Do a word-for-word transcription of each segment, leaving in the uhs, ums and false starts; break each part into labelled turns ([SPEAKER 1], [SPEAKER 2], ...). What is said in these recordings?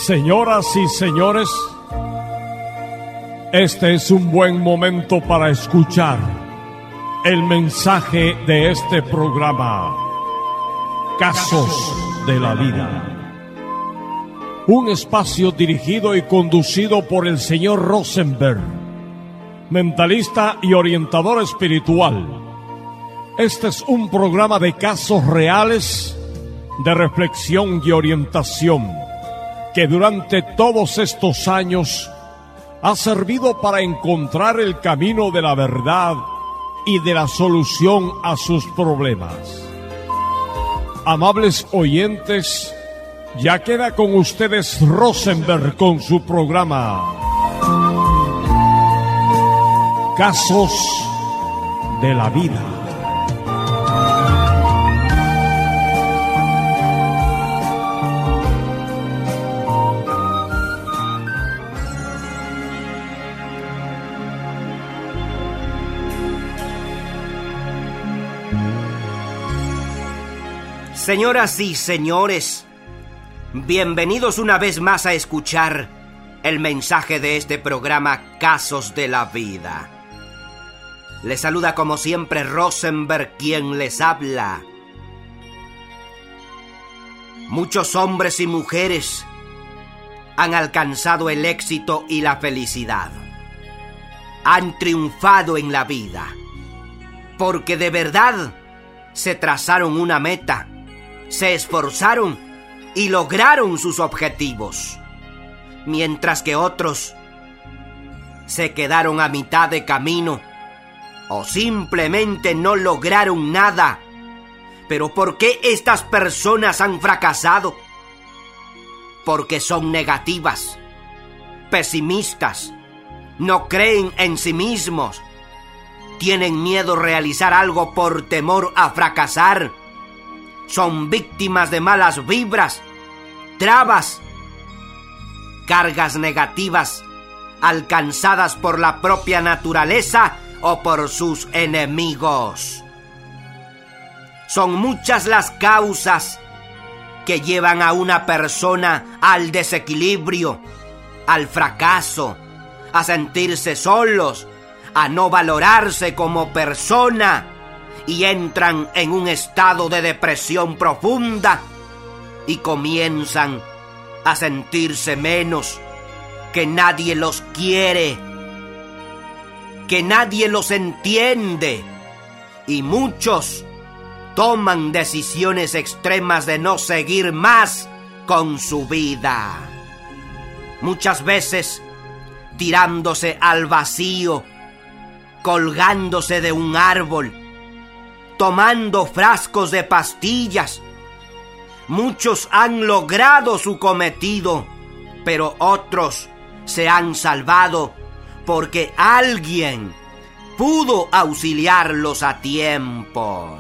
[SPEAKER 1] Señoras y señores, este es un buen momento para escuchar el mensaje de este programa, Casos de la Vida. Un espacio dirigido y conducido por el señor Rosenberg, mentalista y orientador espiritual. Este es un programa de casos reales, de reflexión y orientación, que durante todos estos años ha servido para encontrar el camino de la verdad y de la solución a sus problemas. Amables oyentes, ya queda con ustedes Rosenberg con su programa Casos de la Vida.
[SPEAKER 2] Señoras y señores, bienvenidos una vez más a escuchar el mensaje de este programa Casos de la Vida. Les saluda como siempre Rosenberg, quien les habla. Muchos hombres y mujeres han alcanzado el éxito y la felicidad. Han triunfado en la vida, porque de verdad se trazaron una meta, se esforzaron y lograron sus objetivos, mientras que otros se quedaron a mitad de camino o simplemente no lograron nada. ¿Pero por qué estas personas han fracasado? Porque son negativas, pesimistas, no creen en sí mismos, tienen miedo a realizar algo por temor a fracasar. Son víctimas de malas vibras, trabas, cargas negativas alcanzadas por la propia naturaleza o por sus enemigos. Son muchas las causas que llevan a una persona al desequilibrio, al fracaso, a sentirse solos, a no valorarse como persona, y entran en un estado de depresión profunda y comienzan a sentirse menos, que nadie los quiere, que nadie los entiende, y muchos toman decisiones extremas de no seguir más con su vida. Muchas veces tirándose al vacío, colgándose de un árbol, tomando frascos de pastillas. Muchos han logrado su cometido, pero otros se han salvado porque alguien pudo auxiliarlos a tiempo.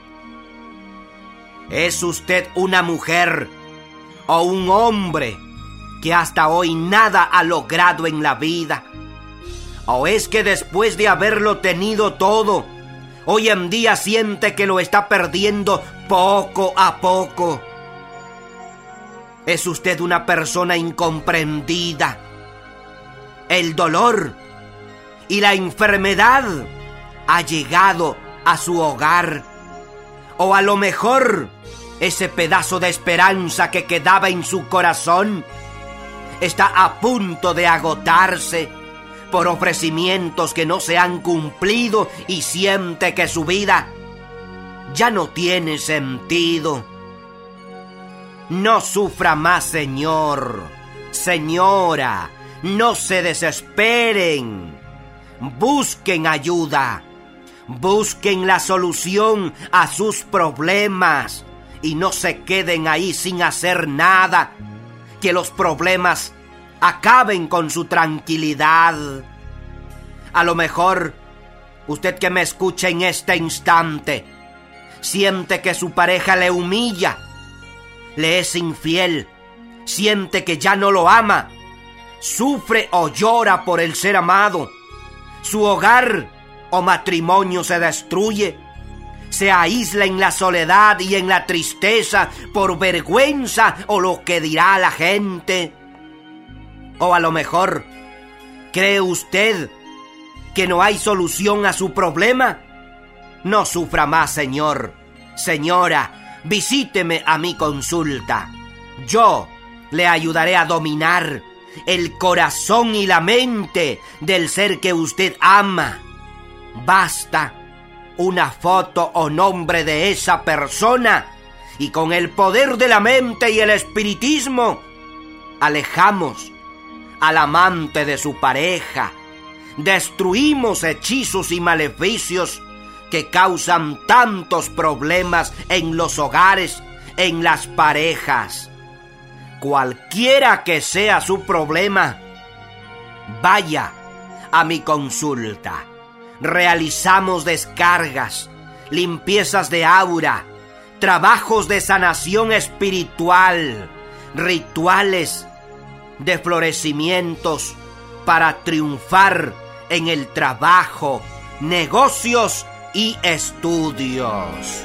[SPEAKER 2] ¿Es usted una mujer o un hombre que hasta hoy nada ha logrado en la vida? ¿O es que después de haberlo tenido todo, hoy en día siente que lo está perdiendo poco a poco? ¿Es usted una persona incomprendida? El dolor y la enfermedad ha llegado a su hogar. O a lo mejor ese pedazo de esperanza que quedaba en su corazón está a punto de agotarse por ofrecimientos que no se han cumplido y siente que su vida ya no tiene sentido. No sufra más, señor, señora, no se desesperen. Busquen ayuda, busquen la solución a sus problemas y no se queden ahí sin hacer nada. Que los problemas acaben con su tranquilidad. A lo mejor usted que me escucha en este instante siente que su pareja le humilla, le es infiel, siente que ya no lo ama, sufre o llora por el ser amado, su hogar o matrimonio se destruye, se aísla en la soledad y en la tristeza por vergüenza o lo que dirá la gente. O a lo mejor, ¿cree usted que no hay solución a su problema? No sufra más, señor. Señora, visíteme a mi consulta. Yo le ayudaré a dominar el corazón y la mente del ser que usted ama. Basta una foto o nombre de esa persona y con el poder de la mente y el espiritismo alejamos al amante de su pareja. Destruimos hechizos y maleficios que causan tantos problemas en los hogares, en las parejas. Cualquiera que sea su problema, vaya a mi consulta. Realizamos descargas, limpiezas de aura, trabajos de sanación espiritual, rituales de florecimientos para triunfar en el trabajo, negocios y estudios.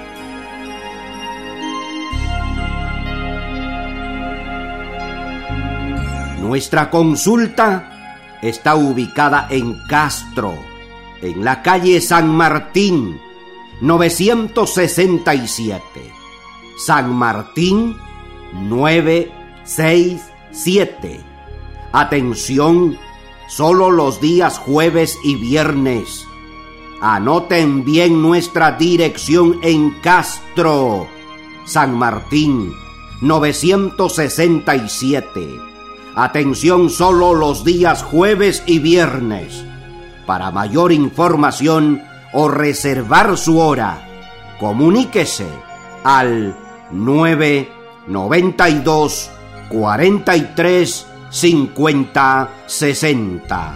[SPEAKER 2] Nuestra consulta está ubicada en Castro, en la calle San Martín, novecientos sesenta y siete. San Martín, novecientos sesenta y siete. Atención, solo los días jueves y viernes. Anoten bien nuestra dirección en Castro, San Martín, novecientos sesenta y siete. Atención solo los días jueves y viernes. Para mayor información o reservar su hora, comuníquese al nueve noventa y dos cuarenta y tres cincuenta sesenta.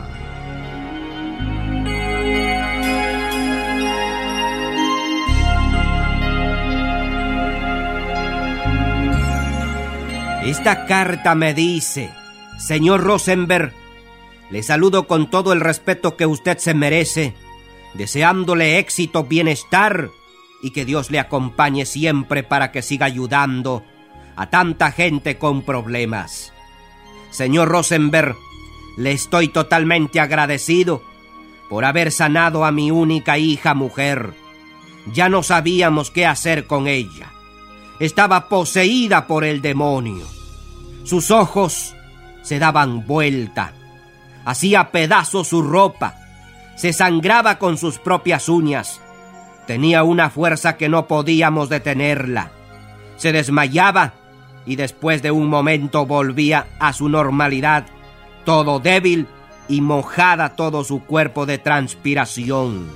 [SPEAKER 2] Esta carta me dice: señor Rosenberg, le saludo con todo el respeto que usted se merece, deseándole éxito, bienestar y que Dios le acompañe siempre para que siga ayudando a tanta gente con problemas. Señor Rosenberg, le estoy totalmente agradecido por haber sanado a mi única hija mujer. Ya no sabíamos qué hacer con ella. Estaba poseída por el demonio. Sus ojos se daban vuelta, hacía pedazos su ropa, se sangraba con sus propias uñas. Tenía una fuerza que no podíamos detenerla. Se desmayaba y después de un momento volvía a su normalidad, todo débil y mojada todo su cuerpo de transpiración.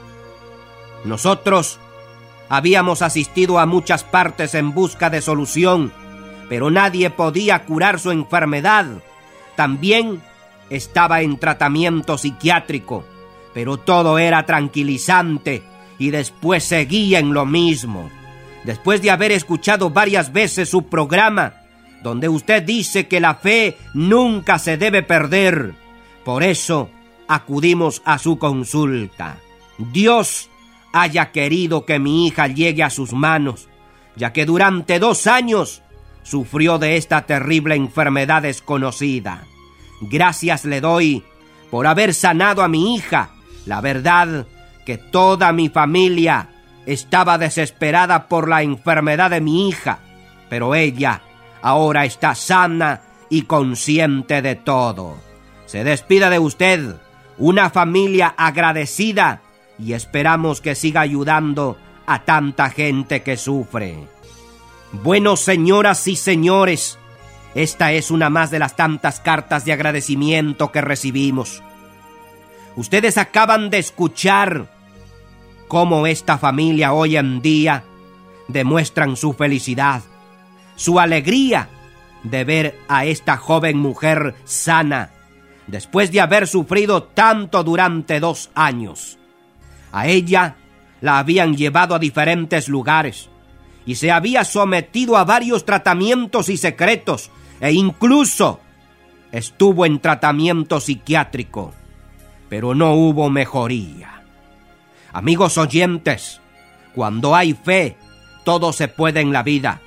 [SPEAKER 2] Nosotros habíamos asistido a muchas partes en busca de solución, pero nadie podía curar su enfermedad. También estaba en tratamiento psiquiátrico, pero todo era tranquilizante y después seguía en lo mismo. Después de haber escuchado varias veces su programa, donde usted dice que la fe nunca se debe perder, por eso acudimos a su consulta. Dios haya querido que mi hija llegue a sus manos, ya que durante dos años sufrió de esta terrible enfermedad desconocida. Gracias le doy por haber sanado a mi hija. La verdad que toda mi familia estaba desesperada por la enfermedad de mi hija, pero ella ahora está sana y consciente de todo. Se despide de usted una familia agradecida y esperamos que siga ayudando a tanta gente que sufre. Bueno, señoras y señores, esta es una más de las tantas cartas de agradecimiento que recibimos. Ustedes acaban de escuchar cómo esta familia hoy en día demuestran su felicidad, su alegría de ver a esta joven mujer sana, después de haber sufrido tanto durante dos años. A ella la habían llevado a diferentes lugares y se había sometido a varios tratamientos y secretos, e incluso estuvo en tratamiento psiquiátrico, pero no hubo mejoría. Amigos oyentes, cuando hay fe, todo se puede en la vida.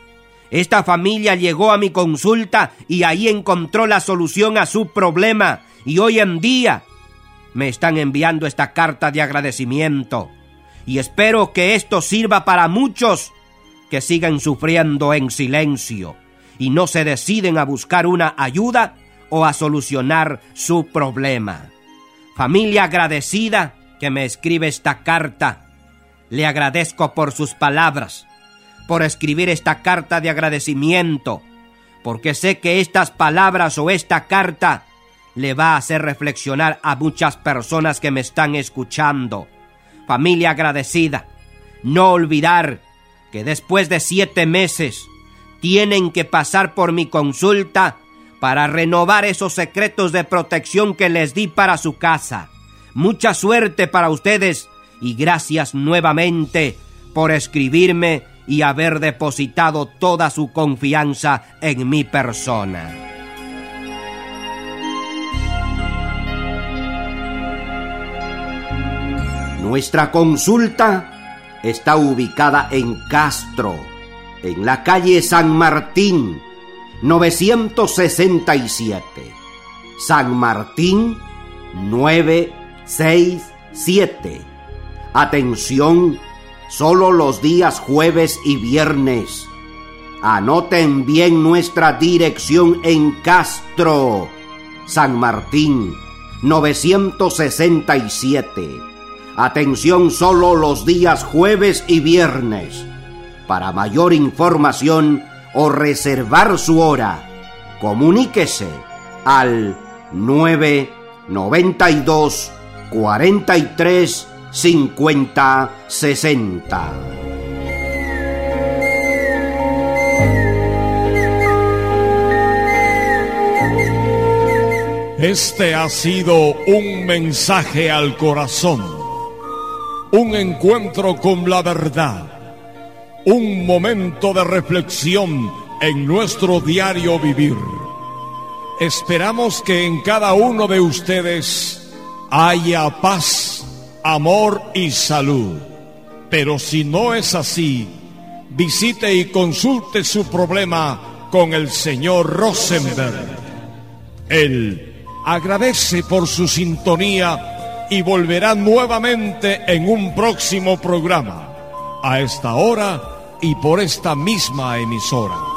[SPEAKER 2] Esta familia llegó a mi consulta y ahí encontró la solución a su problema, y hoy en día me están enviando esta carta de agradecimiento, y espero que esto sirva para muchos que siguen sufriendo en silencio y no se deciden a buscar una ayuda o a solucionar su problema. Familia agradecida que me escribe esta carta, le agradezco por sus palabras, por escribir esta carta de agradecimiento, porque sé que estas palabras o esta carta le va a hacer reflexionar a muchas personas que me están escuchando. Familia agradecida, no olvidar que después de siete meses tienen que pasar por mi consulta para renovar esos secretos de protección que les di para su casa. Mucha suerte para ustedes y gracias nuevamente por escribirme y haber depositado toda su confianza en mi persona. Nuestra consulta está ubicada en Castro, en la calle San Martín, novecientos sesenta y siete. San Martín, novecientos sesenta y siete. Atención, solo los días jueves y viernes. Anoten bien nuestra dirección en Castro, San Martín, novecientos sesenta y siete. Atención solo los días jueves y viernes. Para mayor información o reservar su hora, comuníquese al nueve noventa y dos cuarenta y tres cincuenta sesenta.
[SPEAKER 1] Este ha sido un mensaje al corazón, un encuentro con la verdad, un momento de reflexión en nuestro diario vivir. Esperamos que en cada uno de ustedes haya paz, amor y salud. Pero si no es así, visite y consulte su problema con el señor Rosenberg. Él agradece por su sintonía y volverá nuevamente en un próximo programa, a esta hora y por esta misma emisora.